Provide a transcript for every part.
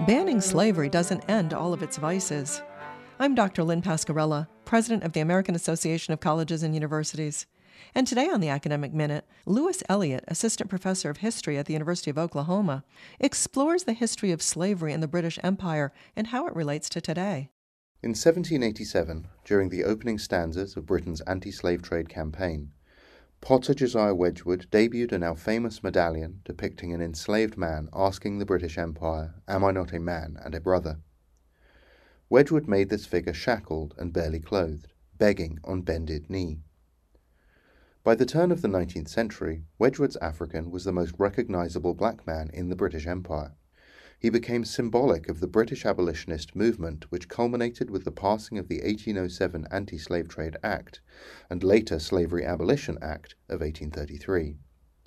Banning slavery doesn't end all of its vices. I'm Dr. Lynn Pascarella, president of the American Association of Colleges and Universities. And today on the Academic Minute, Lewis Elliott, assistant professor of history at the University of Oklahoma, explores the history of slavery in the British Empire and how it relates to today. In 1787, during the opening stanzas of Britain's anti-slave trade campaign, Potter Josiah Wedgwood debuted a now famous medallion depicting an enslaved man asking the British Empire, "Am I not a man and a brother?" Wedgwood made this figure shackled and barely clothed, begging on bended knee. By the turn of the 19th century, Wedgwood's African was the most recognizable black man in the British Empire. He became symbolic of the British abolitionist movement, which culminated with the passing of the 1807 Anti-Slave Trade Act and later Slavery Abolition Act of 1833.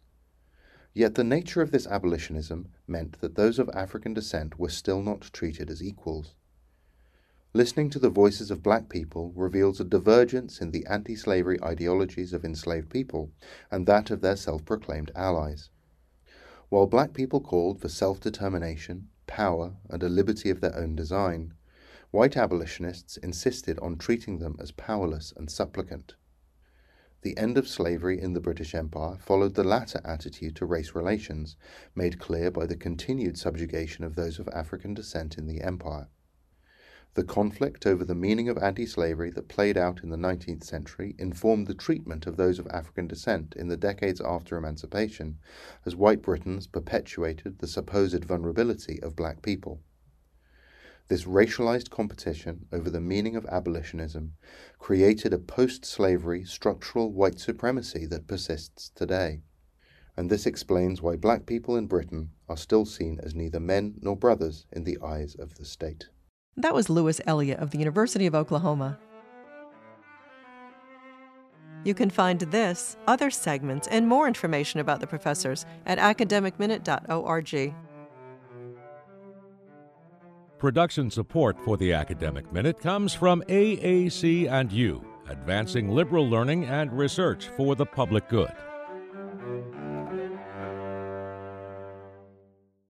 Yet the nature of this abolitionism meant that those of African descent were still not treated as equals. Listening to the voices of black people reveals a divergence in the anti-slavery ideologies of enslaved people and that of their self-proclaimed allies. While black people called for self-determination, power, and a liberty of their own design, white abolitionists insisted on treating them as powerless and supplicant. The end of slavery in the British Empire followed the latter attitude to race relations, made clear by the continued subjugation of those of African descent in the empire. The conflict over the meaning of anti-slavery that played out in the 19th century informed the treatment of those of African descent in the decades after emancipation, as white Britons perpetuated the supposed vulnerability of black people. This racialized competition over the meaning of abolitionism created a post-slavery structural white supremacy that persists today. And this explains why black people in Britain are still seen as neither men nor brothers in the eyes of the state. That was Lewis Elliott of the University of Oklahoma. You can find this, other segments, and more information about the professors at academicminute.org. Production support for the Academic Minute comes from AAC&U, advancing liberal learning and research for the public good.